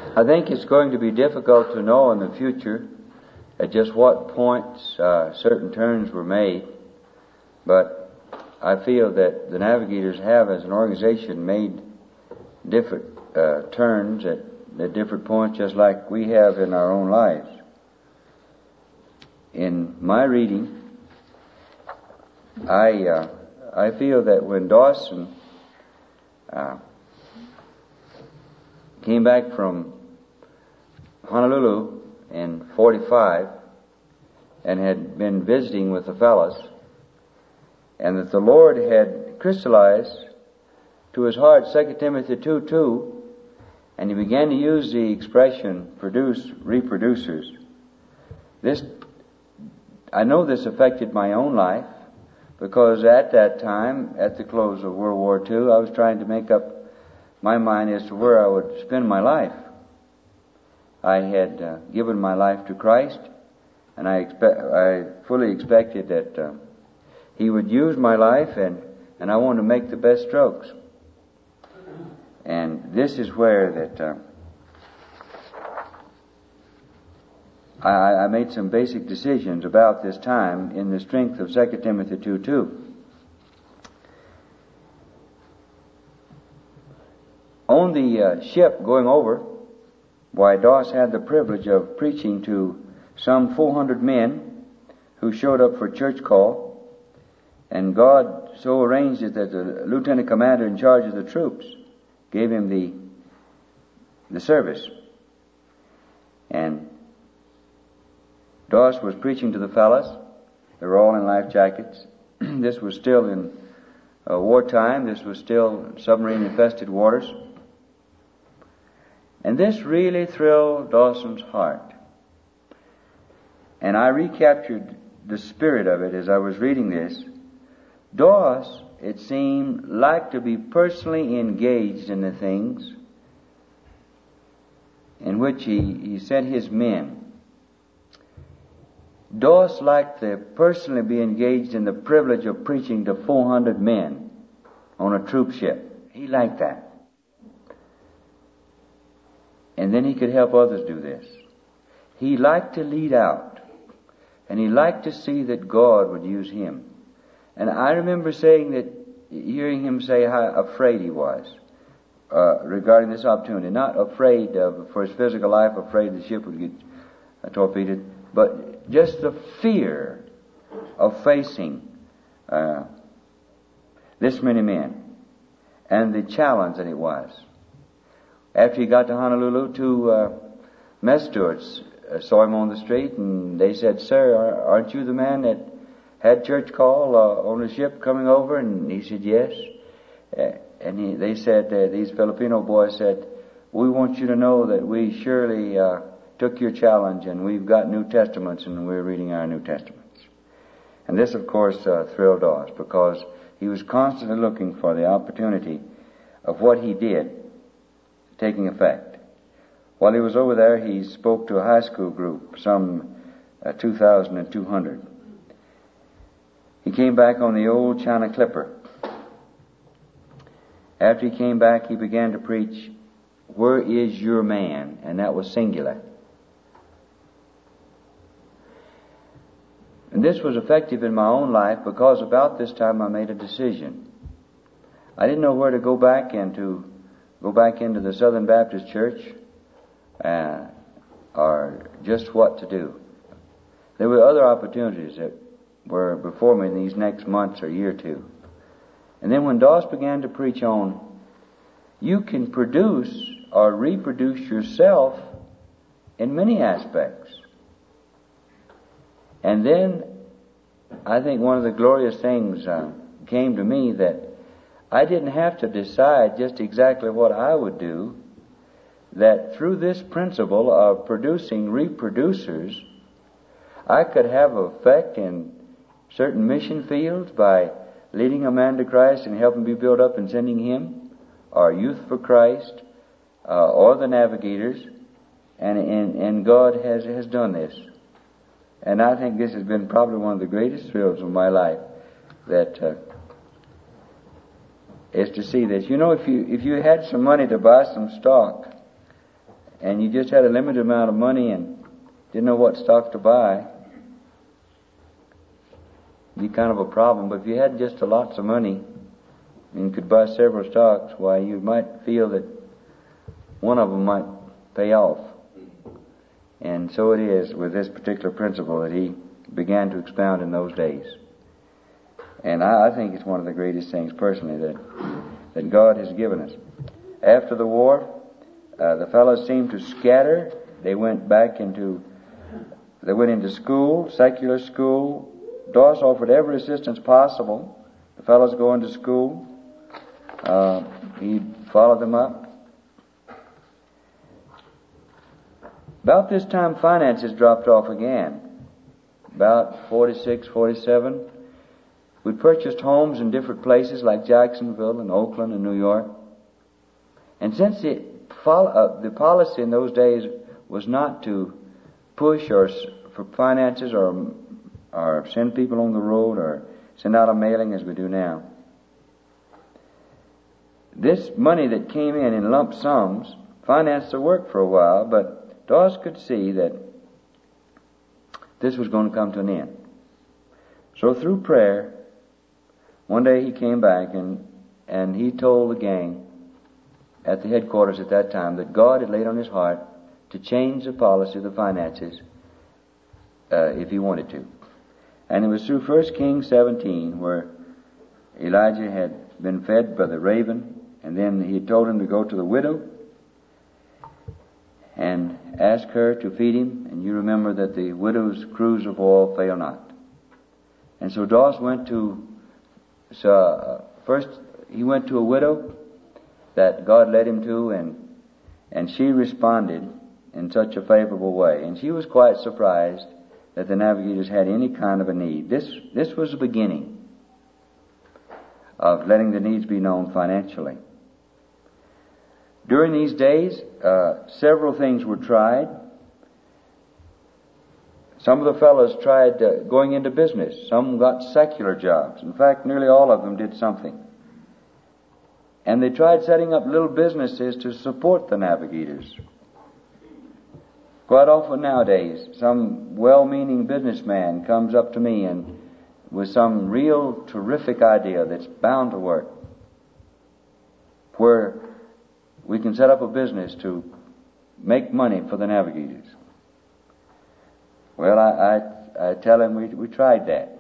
I think it's going to be difficult to know in the future at just what points certain turns were made, but I feel that the Navigators have, as an organization, made different turns at different points, just like we have in our own lives. In my reading, I feel that when Dawson came back from Honolulu in 45 and had been visiting with the fellows, and that the Lord had crystallized to his heart 2 Timothy 2:2, and he began to use the expression reproducers. I know this affected my own life, because at that time, at the close of World War II, I was trying to make up my mind as to where I would spend my life. I had given my life to Christ, and I fully expected that He would use my life, and I wanted to make the best strokes. And this is where that I made some basic decisions about this time in the strength of 2 Timothy 2:2. On the ship going over, why, Doss had the privilege of preaching to some 400 men who showed up for church call, and God so arranged it that the lieutenant commander in charge of the troops gave him the service. And Doss was preaching to the fellows. They were all in life jackets. This was still in wartime. This was still submarine-infested waters. And this really thrilled Dawson's heart. And I recaptured the spirit of it as I was reading this. Doss, it seemed, liked to be personally engaged in the things in which he sent his men. Doss liked to personally be engaged in the privilege of preaching to 400 men on a troop ship. He liked that. And then he could help others do this. He liked to lead out, and he liked to see that God would use him. And I remember hearing him say how afraid he was regarding this opportunity. Not afraid for his physical life, afraid the ship would get torpedoed, but just the fear of facing this many men and the challenge that it was. After he got to Honolulu, two mess stewards saw him on the street, and they said, "Sir, aren't you the man that had church call on the ship coming over?" And he said, "Yes." They said, these Filipino boys said, "We want you to know that we surely took your challenge, and we've got New Testaments, and we're reading our New Testaments." And this, of course, thrilled us, because he was constantly looking for the opportunity of what he did taking effect. While he was over there, he spoke to a high school group, some 2,200. He came back on the old China Clipper. After he came back, he began to preach, "Where is your man?" And that was singular. And this was effective in my own life, because about this time I made a decision. I didn't know where to go back into the Southern Baptist Church, or just what to do. There were other opportunities that were before me in these next months or year or two. And then when Doss began to preach on, you can produce or reproduce yourself in many aspects. And then I think one of the glorious things came to me, that I didn't have to decide just exactly what I would do, that through this principle of producing reproducers, I could have effect in certain mission fields by leading a man to Christ and helping be built up and sending him, or Youth for Christ, or the Navigators, and God has done this. And I think this has been probably one of the greatest thrills of my life, that is to see this. You know, if you had some money to buy some stock, and you just had a limited amount of money and didn't know what stock to buy, it'd be kind of a problem. But if you had just lots of money and could buy several stocks, why, you might feel that one of them might pay off. And so it is with this particular principle that he began to expound in those days. And I think it's one of the greatest things personally that God has given us. After the war, the fellows seemed to scatter. They went into school, secular school. Doss offered every assistance possible. The fellows going to school. He followed them up. About this time, finances dropped off again. About 46, 47. We purchased homes in different places like Jacksonville and Oakland and New York. And since the policy in those days was not to push for finances or send people on the road or send out a mailing as we do now, this money that came in lump sums financed the work for a while, but Doss could see that this was going to come to an end. So through prayer, one day he came back and he told the gang at the headquarters at that time that God had laid on his heart to change the policy of the finances if he wanted to. And it was through 1 Kings 17 where Elijah had been fed by the raven, and then he told him to go to the widow and ask her to feed him. And you remember that the widow's cruse of oil fail not. And so Doss went to, first he went to a widow that God led him to, and she responded in such a favorable way. And she was quite surprised that the navigators had any kind of a need. This was the beginning of letting the needs be known financially. During these days, several things were tried. Some of the fellows tried going into business. Some got secular jobs. In fact, nearly all of them did something. And they tried setting up little businesses to support the navigators. Quite often nowadays, some well-meaning businessman comes up to me and with some real terrific idea that's bound to work, where we can set up a business to make money for the navigators. Well, I tell him we tried that,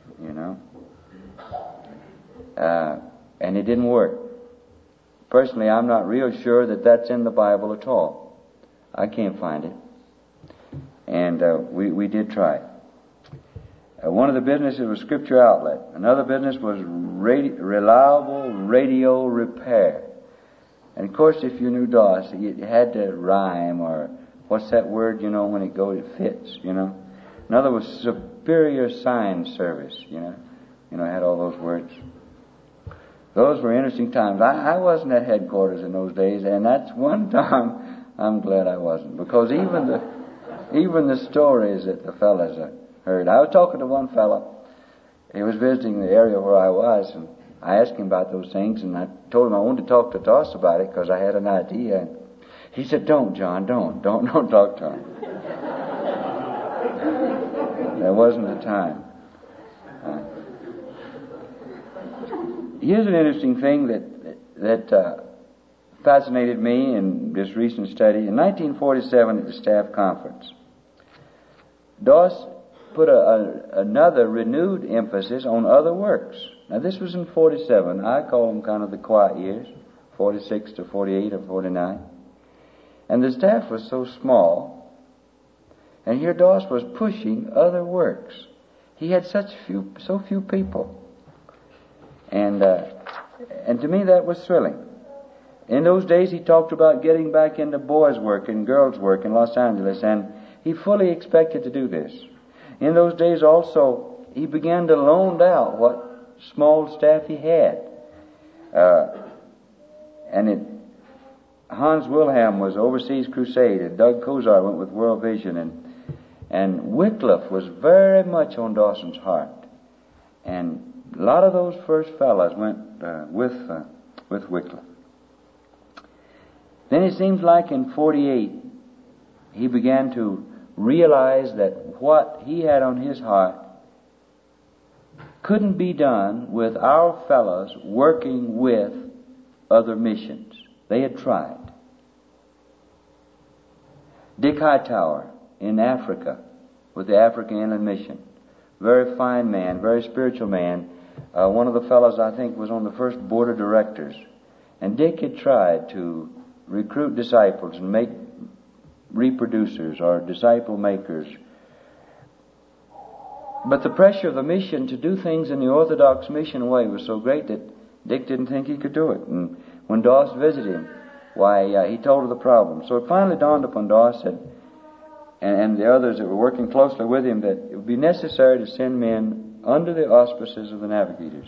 and it didn't work. Personally, I'm not real sure that that's in the Bible at all. I can't find it. And we did try. One of the businesses was Scripture Outlet. Another business was Reliable Radio Repair. And of course, if you knew Doss, it had to rhyme, or what's that word, when it goes, it fits, Another was Superior Sign Service, it had all those words. Those were interesting times. I wasn't at headquarters in those days, and that's one time I'm glad I wasn't, because even the stories that the fellas heard. I was talking to one fellow. He was visiting the area where I was, and I asked him about those things, and I told him I wanted to talk to Doss about it because I had an idea. And he said, "Don't, John, don't talk to him." There wasn't the time. Here's an interesting thing that fascinated me in this recent study. In 1947 at the staff conference, Doss put another renewed emphasis on other works. Now this was in 47. I call them kind of the quiet years, 46 to 48 or 49. And the staff was so small, and here Doss was pushing other works. He had so few people. And to me that was thrilling. In those days he talked about getting back into boys' work and girls' work in Los Angeles, and he fully expected to do this. In those days also he began to loan out what small staff he had. Hans Wilhelm was Overseas Crusade, and Doug Kozar went with World Vision, and Wycliffe was very much on Dawson's heart. And a lot of those first fellows went with Wycliffe. Then it seems like in 48, he began to realize that what he had on his heart couldn't be done with our fellows working with other missions. They had tried. Dick Hightower in Africa with the African Inland Mission. Very fine man, very spiritual man. One of the fellows, I think, was on the first board of directors. And Dick had tried to recruit disciples and make reproducers or disciple makers. But the pressure of the mission to do things in the Orthodox mission way was so great that Dick didn't think he could do it. And when Doss visited him, he told her the problem. So it finally dawned upon Doss and the others that were working closely with him that it would be necessary to send men under the auspices of the navigators.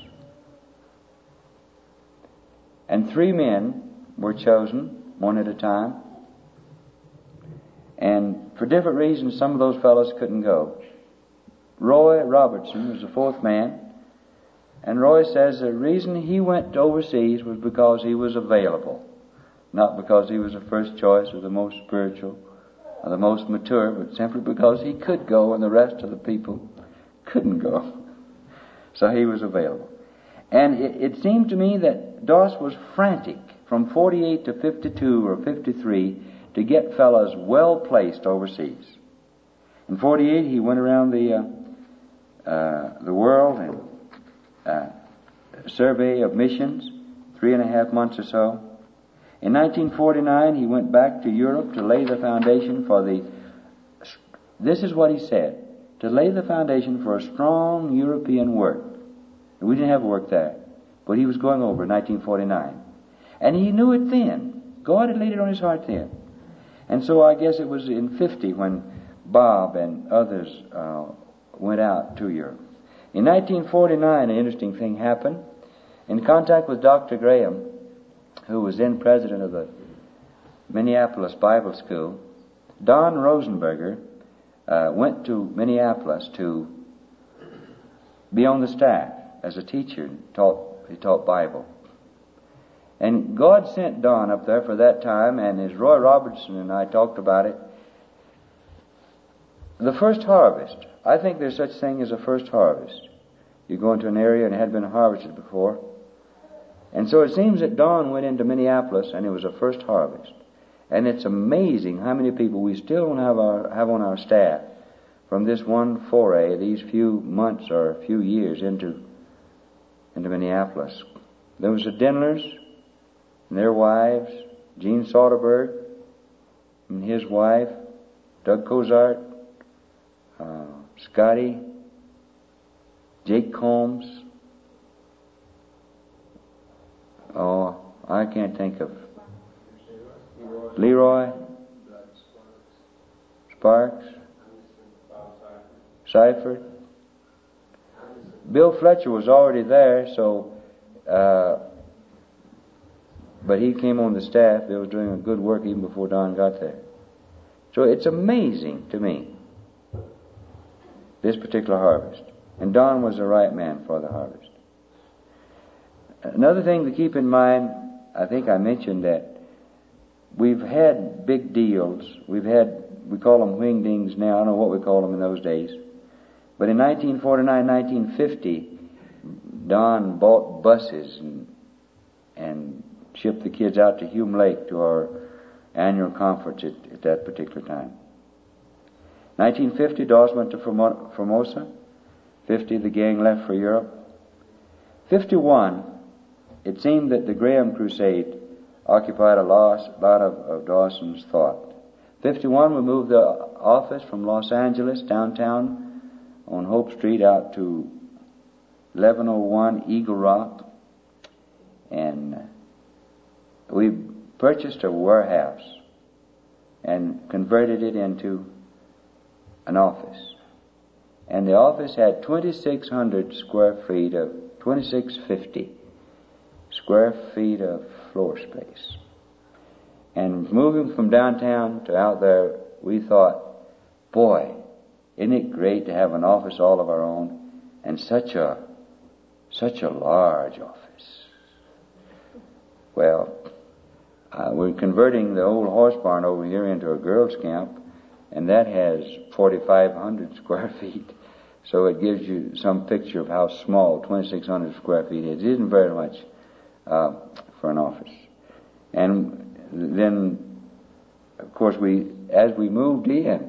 And 3 men were chosen, one at a time. And for different reasons, some of those fellows couldn't go. Roy Robertson was the 4th man. And Roy says the reason he went overseas was because he was available. Not because he was the first choice or the most spiritual or the most mature, but simply because he could go and the rest of the people couldn't go. So he was available. And it seemed to me that Doss was frantic from 48 to 52 or 53 to get fellows well placed overseas. In 48 he went around the world and survey of missions, 3.5 months or so. In 1949 he went back to Europe to lay the foundation for this is what he said, to lay the foundation for a strong European work. We didn't have work there, but he was going over in 1949. And he knew it then. God had laid it on his heart then. And so I guess it was in 50 when Bob and others went out to Europe. In 1949, an interesting thing happened. In contact with Dr. Graham, who was then president of the Minneapolis Bible School, Don Rosenberger went to Minneapolis to be on the staff as a teacher. He taught Bible. And God sent Don up there for that time, and as Roy Robertson and I talked about it, the first harvest. I think there's such thing as a first harvest. You go into an area and it had been harvested before. And so it seems that Don went into Minneapolis and it was a first harvest. And it's amazing how many people we still have on our staff from this one foray, these few months or a few years into Minneapolis. There was the Denlers and their wives, Gene Soderberg and his wife, Doug Cozart, Scotty, Jake Combs. Oh, I can't think of Leroy, Sparks, Seifert. Bill Fletcher was already there, so but he came on the staff. Bill was doing a good work even before Don got there. So it's amazing to me, this particular harvest. And Don was the right man for the harvest. Another thing to keep in mind, I think I mentioned that we've had big deals. We call them wingdings now. I don't know what we call them in those days. But in 1949, 1950, Don bought buses and shipped the kids out to Hume Lake to our annual conference at that particular time. 1950, Dawes went to Formosa. 50, the gang left for Europe. 51, it seemed that the Graham Crusade occupied a lot of Dawson's thought. 51, we moved the office from Los Angeles downtown on Hope Street out to 1101 Eagle Rock, and we purchased a warehouse and converted it into an office. And the office had 2,600 square feet of 2,650 square feet of floor space. And moving from downtown to out there, we thought, boy, isn't it great to have an office all of our own and such a large office. Well, we're converting the old horse barn over here into a girls' camp, and that has 4,500 square feet. So it gives you some picture of how small 2,600 square feet is. It isn't very much for an office. And then, of course, as we moved in,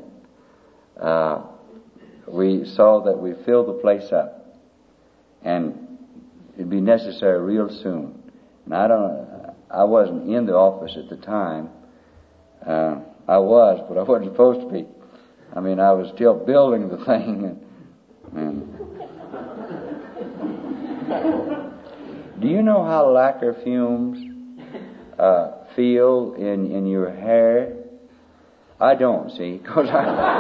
we saw that we filled the place up, and it'd be necessary real soon. And I wasn't in the office at the time. I was, but I wasn't supposed to be. I mean, I was still building the thing. Do you know how lacquer fumes feel in your hair? I don't, see, because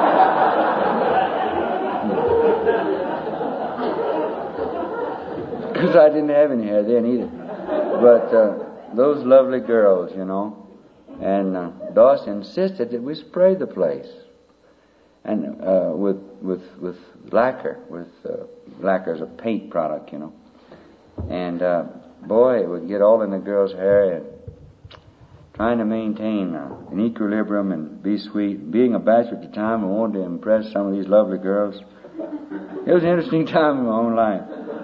I didn't have any hair then either. But those lovely girls, you know, and Doss insisted that we spray the place, and with lacquer, lacquer is a paint product, you know, and boy, it would get all in the girl's hair, and trying to maintain an equilibrium and be sweet. Being a bachelor at the time, I wanted to impress some of these lovely girls. It was an interesting time in my own life.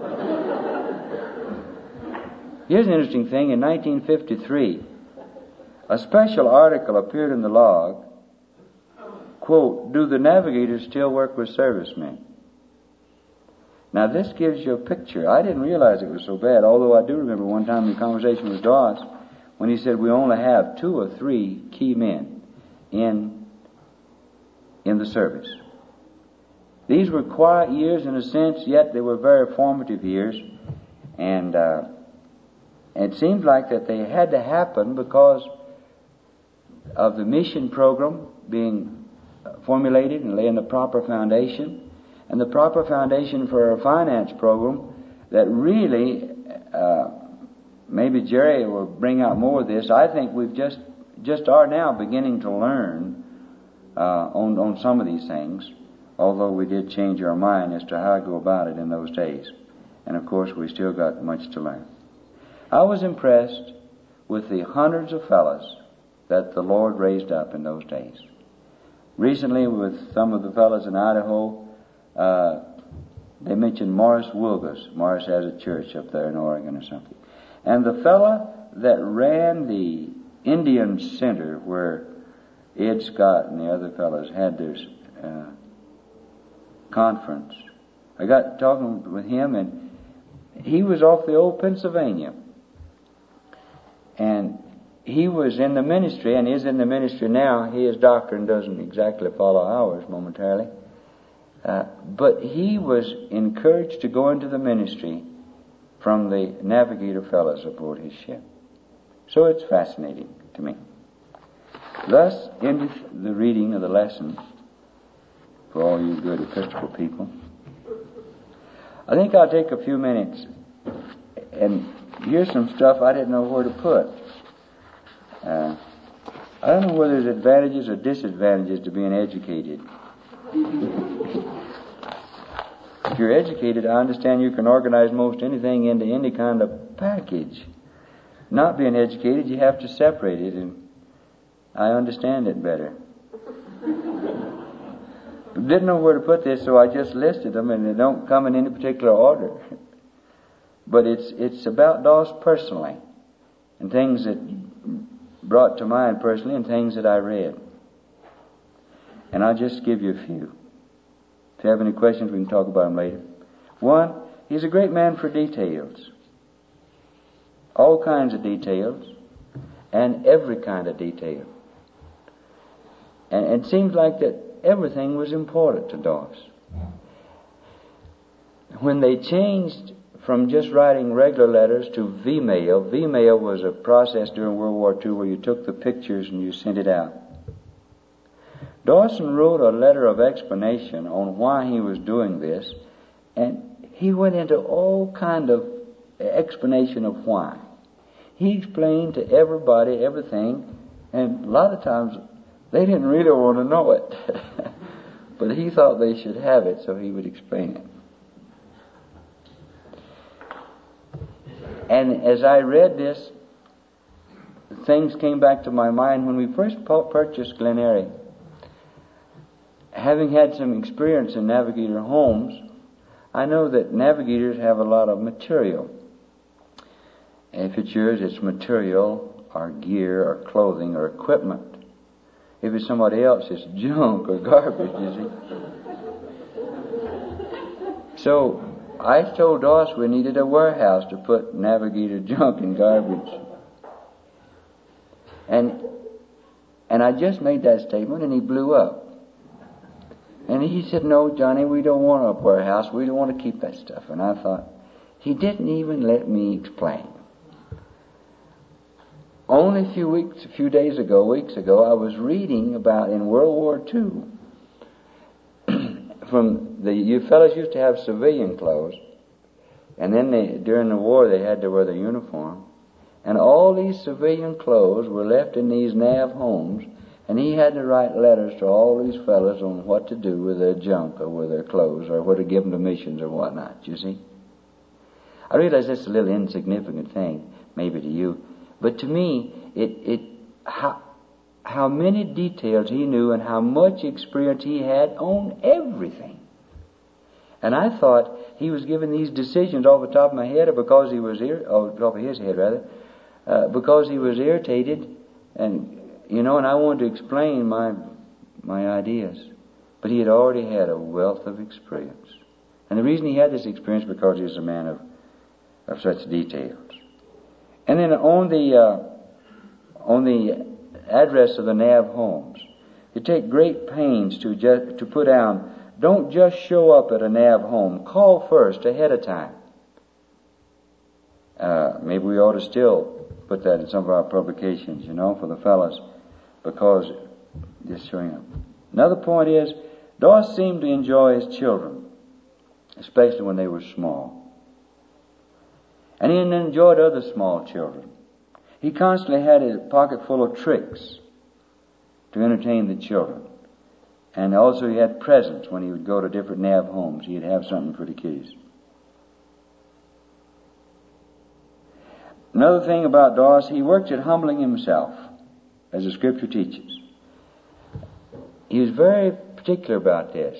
Here's an interesting thing. In 1953, a special article appeared in the log, quote, "Do the navigators still work with servicemen?" Now this gives you a picture. I didn't realize it was so bad, although I do remember one time in a conversation with Doss when he said we only have 2 or 3 key men in the service. These were quiet years in a sense, yet they were very formative years, and it seemed like that they had to happen because of the mission program being formulated and laying the proper foundation, and the proper foundation for a finance program that really, maybe Jerry will bring out more of this. I think we've just are now beginning to learn on some of these things, although we did change our mind as to how to go about it in those days. And of course we still got much to learn. I was impressed with the hundreds of fellows that the Lord raised up in those days. Recently, with some of the fellows in Idaho, they mentioned Morris Wilgus. Morris has a church up there in Oregon or something. And the fellow that ran the Indian Center where Ed Scott and the other fellows had their conference, I got talking with him, and he was off the old Pennsylvania. And he was in the ministry, and is in the ministry now. His doctrine doesn't exactly follow ours momentarily. But he was encouraged to go into the ministry from the navigator fellows aboard his ship. So it's fascinating to me. Thus endeth the reading of the lesson for all you good Episcopal people. I think I'll take a few minutes, and here's some stuff I didn't know where to put. I don't know whether there's advantages or disadvantages to being educated. If you're educated, I understand you can organize most anything into any kind of package. Not being educated, you have to separate it, and I understand it better. Didn't know where to put this, so I just listed them, and they don't come in any particular order. But it's about Doss personally, and things that brought to mind personally, and things that I read. And I'll just give you a few. If you have any questions, we can talk about them later. One, he's a great man for details. All kinds of details, and every kind of detail. And it seems like that everything was important to Doss. When they changed from just writing regular letters to V-mail. V-mail was a process during World War II where you took the pictures and you sent it out. Dawson wrote a letter of explanation on why he was doing this, and he went into all kind of explanation of why. He explained to everybody everything, and a lot of times they didn't really want to know it. But he thought they should have it, so he would explain it. And as I read this, things came back to my mind when we first purchased Glen Eyrie. having had some experience in Navigator homes, I know that Navigators have a lot of material. If it's yours, it's material or gear or clothing or equipment. If it's somebody else, it's junk or garbage, you see. So I told Doss we needed a warehouse to put Navigator junk and garbage. And I just made that statement and he blew up. And he said, "No, Johnny, we don't want a warehouse. We don't want to keep that stuff." And I thought, he didn't even let me explain. Only weeks ago, I was reading about in World War II, you fellas used to have civilian clothes, and then during the war they had to wear the uniform, and all these civilian clothes were left in these NAV homes, and he had to write letters to all these fellas on what to do with their junk or with their clothes or where to give them to missions or whatnot, you see. I realize that's a little insignificant thing, maybe to you, but to me, how many details he knew and how much experience he had on everything. And I thought he was giving these decisions off the top of my head, or because he was top of his head rather, because he was irritated, and and I wanted to explain my ideas, but he had already had a wealth of experience, and the reason he had this experience because he was a man of such details. And then on the address of the NAV homes, you take great pains to put down, don't just show up at a NAV home. Call first, ahead of time. Maybe we ought to still put that in some of our publications, for the fellas, because just showing up. Another point is, Doss seemed to enjoy his children, especially when they were small. And he enjoyed other small children. He constantly had a pocket full of tricks to entertain the children. And also he had presents when he would go to different NAV homes. He'd have something for the kids. Another thing about Doss, he worked at humbling himself, as the Scripture teaches. He was very particular about this.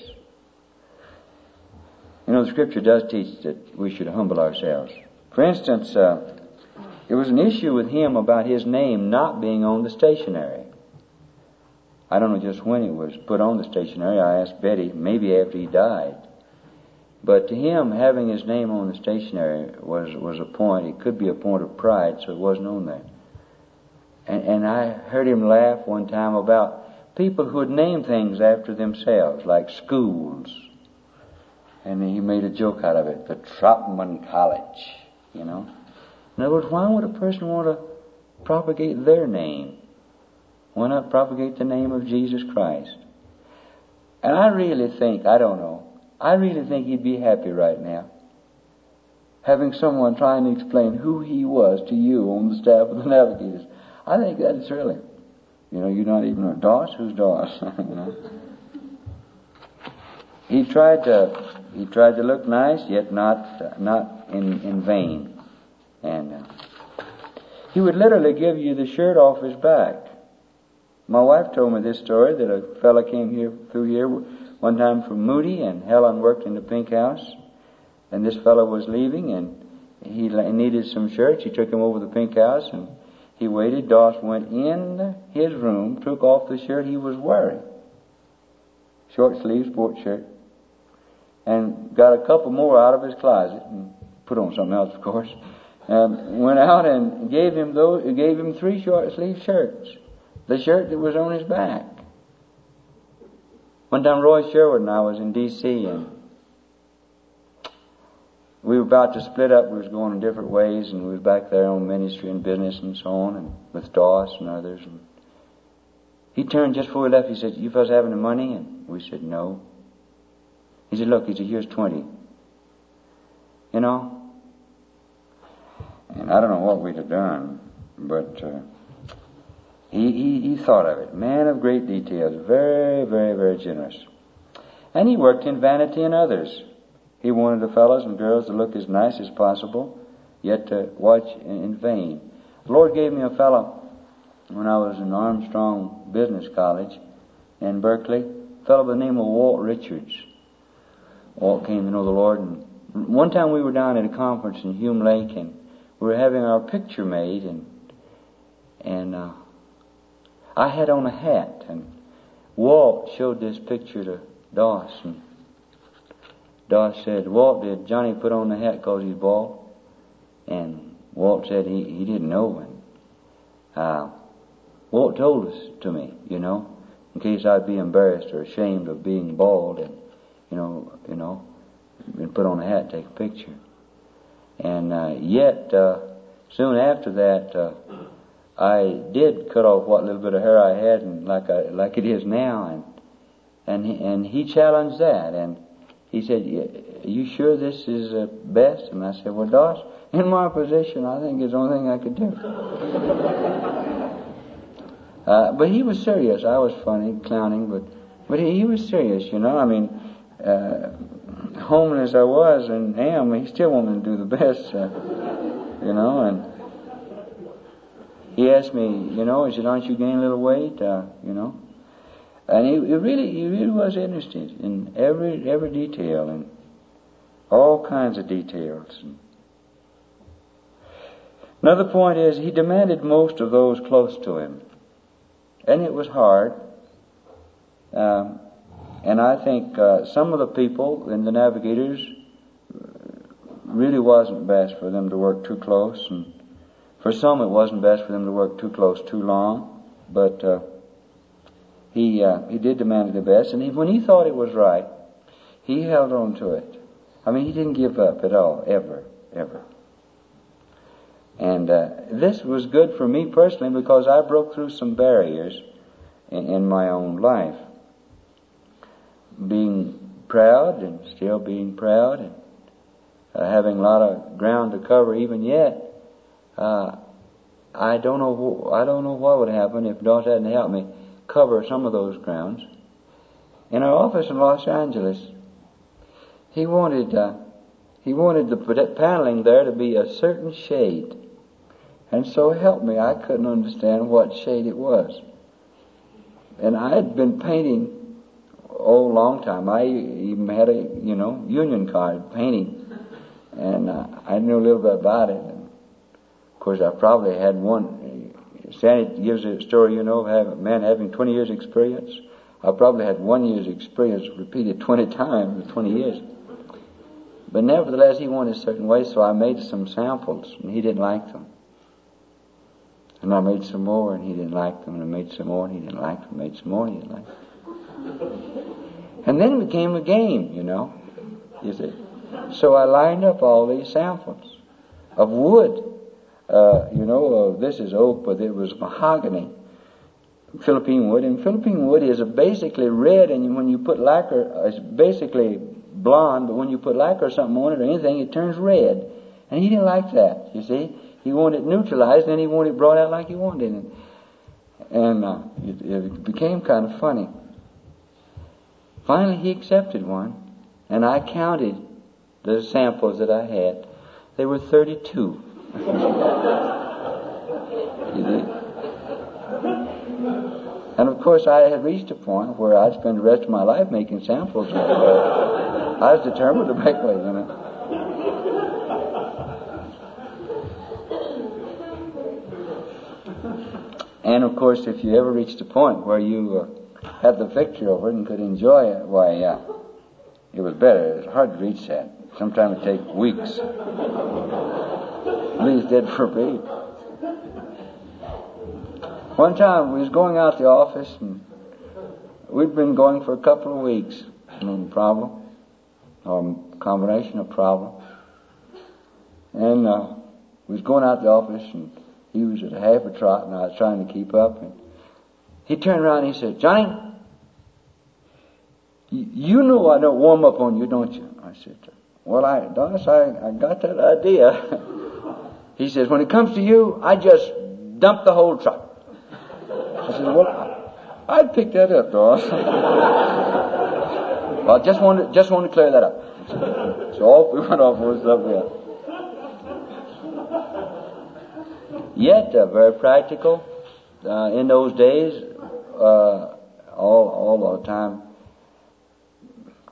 The Scripture does teach that we should humble ourselves. For instance, there was an issue with him about his name not being on the stationery. I don't know just when it was put on the stationery. I asked Betty, maybe after he died. But to him, having his name on the stationery was a point. It could be a point of pride, so it wasn't on there. And I heard him laugh one time about people who would name things after themselves, like schools. And he made a joke out of it, the Trotman College, In other words, why would a person want to propagate their name? Why not propagate the name of Jesus Christ? And I really think he'd be happy right now, having someone trying to explain who he was to you on the staff of the Navigators. I think that's really, you're not even a Doss. Who's Doss? He tried to look nice, yet not in vain. And he would literally give you the shirt off his back. My wife told me this story, that a fellow came through here one time from Moody, and Helen worked in the Pink House, and this fellow was leaving, and he needed some shirts. He took him over to the Pink House, and he waited. Doss went in his room, took off the shirt he was wearing, short sleeve sports shirt, and got a couple more out of his closet, and put on something else, of course, and went out and gave him 3 short sleeve shirts, the shirt that was on his back. One time Roy Sherwood and I was in D.C. and we were about to split up. We was going in different ways, and we was back there on ministry and business and so on, and with Doss and others. And he turned just before we left. He said, "You fellas have any money?" And we said, "No." He said, "Look," he said, "here's 20. And I don't know what we'd have done, but he thought of it. Man of great details, very, very, very generous. And he worked in vanity and others. He wanted the fellows and girls to look as nice as possible, yet to watch in vain. The Lord gave me a fellow when I was in Armstrong Business College in Berkeley, fellow by the name of Walt Richards. Walt came to know the Lord, and one time we were down at a conference in Hume Lake, and we were having our picture made, and I had on a hat, and Walt showed this picture to Doss, and Doss said, "Walt, did Johnny put on the hat because he's bald?" And Walt said he didn't know, and Walt told us to me, in case I'd be embarrassed or ashamed of being bald, and and put on a hat and take a picture. And yet, soon after that, I did cut off what little bit of hair I had, and like it is now, and he challenged that, and he said, "Are you sure this is best?" And I said, "Well, Doss, in my position, I think it's the only thing I could do." But he was serious. I was funny, clowning, but he was serious, I mean, homely as I was and am, he still wanted to do the best, and he asked me, he said, "Aren't you gaining a little weight?" And he really was interested in every detail and all kinds of details. Another point is he demanded most of those close to him, and it was hard. And I think some of the people in the Navigators really wasn't best for them to work too close, and for some it wasn't best for them to work too close too long. But he did demand the best, and when he thought it was right, he held on to it. I mean, he didn't give up at all, ever. And this was good for me personally because I broke through some barriers in my own life. Being proud and still being proud and having a lot of ground to cover even yet, I don't know what would happen if Doss hadn't helped me cover some of those grounds. In our office in Los Angeles, he wanted the paneling there to be a certain shade, and so help me, I couldn't understand what shade it was. And I had been painting a long time. I even had a union card painting, and I knew a little bit about it. And of course, I probably had one. Sandy gives a story, of a man having 20 years experience. I probably had 1 year's experience repeated 20 times in 20 years. But nevertheless, he wanted a certain way, so I made some samples, and he didn't like them. And I made some more, and he didn't like them, and I made some more, and he didn't like them, made some more, and he didn't like them. And then it became a game, you see. So I lined up all these samples of wood. This is oak, but it was mahogany, Philippine wood. And Philippine wood is basically red, and when you put lacquer, it's basically blonde, but when you put lacquer or something on it or anything, it turns red. And he didn't like that, you see. He wanted it neutralized, and then he wanted it brought out like he wanted it. And it became kind of funny. Finally, he accepted one, and I counted the samples that I had. They were 32. And of course, I had reached a point where I'd spend the rest of my life making samples. I was determined to make one, And of course, if you ever reached a point where you had the victory over it and could enjoy it, why, it was better. It was hard to reach that. Sometimes it takes weeks. Please did forbid. One time we was going out the office, and we'd been going for a couple of weeks. No problem, or a combination of problem. And we was going out the office, and he was at a half a trot, and I was trying to keep up. And he turned around and he said, "Johnny, you know I don't warm up on you, don't you?" I said, "Well, Doss, I got that idea." He says, "When it comes to you, I just dump the whole truck." I said, "Well, I'd pick that up, Doss." Well, just wanted to clear that up. So off we went off with stuff we had. Yet, very practical. In those days, all the time,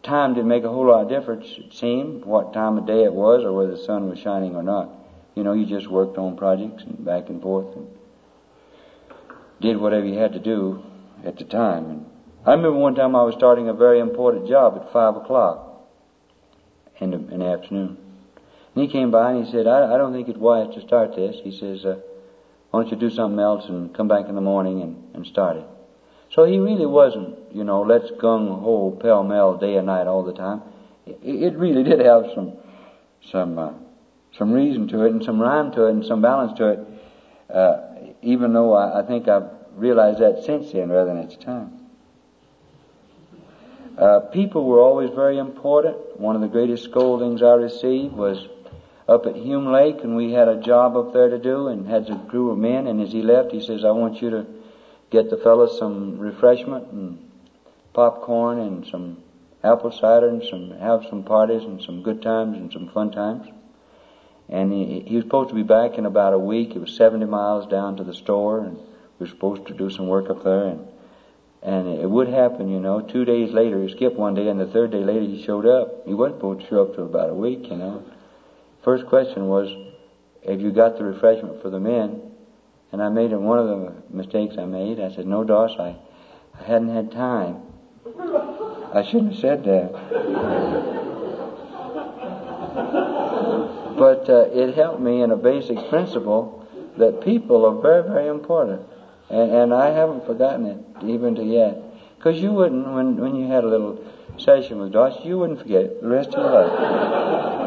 time didn't make a whole lot of difference, it seemed, what time of day it was or whether the sun was shining or not. You know, you just worked on projects and back and forth and did whatever you had to do at the time. And I remember one time I was starting a very important job at 5 o'clock in the afternoon. And he came by and he said, I don't think it's wise to start this. He says, why don't you do something else and come back in the morning and start it. So he really wasn't, you know, let's gung-ho, pell-mell, day and night all the time. It really did have some reason to it and some rhyme to it and some balance to it, even though I think I've realized that since then rather than at the time. People were always very important. One of the greatest scoldings I received was up at Hume Lake, and we had a job up there to do and had a crew of men, and as he left, he says, I want you to get the fellas some refreshment and popcorn and some apple cider and have some parties and some good times and some fun times. And he was supposed to be back in about a week. It was 70 miles down to the store, and we were supposed to do some work up there. And it would happen, you know. 2 days later, he skipped one day, and the third day later he showed up. He wasn't supposed to show up till about a week, you know. First question was, have you got the refreshment for the men? And I made one of the mistakes I made. I said, no, Doss, I hadn't had time. I shouldn't have said that. But it helped me in a basic principle that people are very, very important. And I haven't forgotten it even to yet. Because you wouldn't, when you had a little session with Doss, you wouldn't forget it the rest of your life.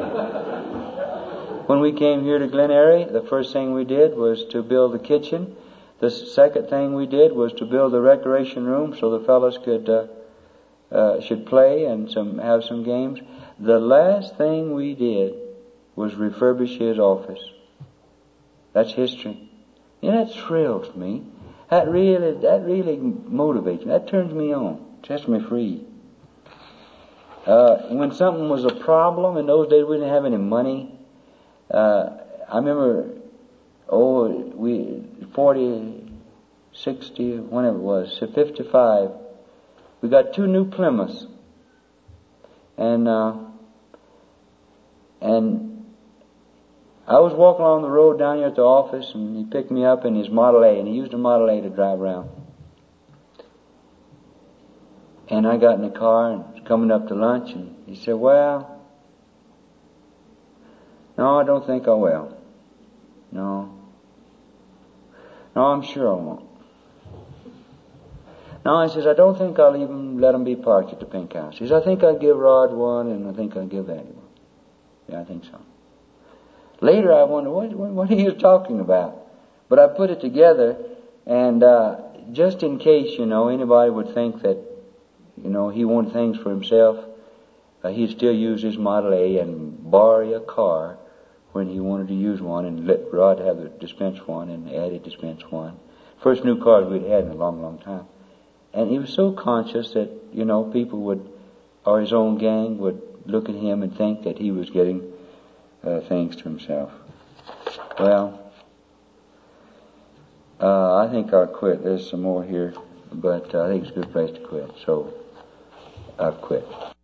When we came here to Glen Eyrie, the first thing we did was to build the kitchen. The second thing we did was to build the recreation room so the fellows should play and have some games. The last thing we did was refurbish his office. That's history. You know, that thrills me. That really motivates me. That turns me on. Sets me free. When something was a problem, in those days we didn't have any money. I remember, 40, 60, whenever it was, 55, we got 2 new Plymouths. And I was walking along the road down here at the office, and he picked me up in his Model A, and he used a Model A to drive around. And I got in the car and was coming up to lunch, and he said, well, no, I don't think I will. No, I'm sure I won't. No, he says, I don't think I'll even let them be parked at the Pink House. He says, I think I'll give Rod one, and I think I'll give Eddie one. Yeah, I think so. Later I wonder what he was talking about. But I put it together, and just in case, you know, anybody would think that, you know, he wanted things for himself, he'd still use his Model A and borrow a car when he wanted to use one, and let Rod have the dispense one and Eddie dispense one. First new cars we'd had in a long, long time. And he was so conscious that, you know, people would, or his own gang would look at him and think that he was getting things to himself. Well, I think I'll quit. There's some more here, but I think it's a good place to quit. So I've quit.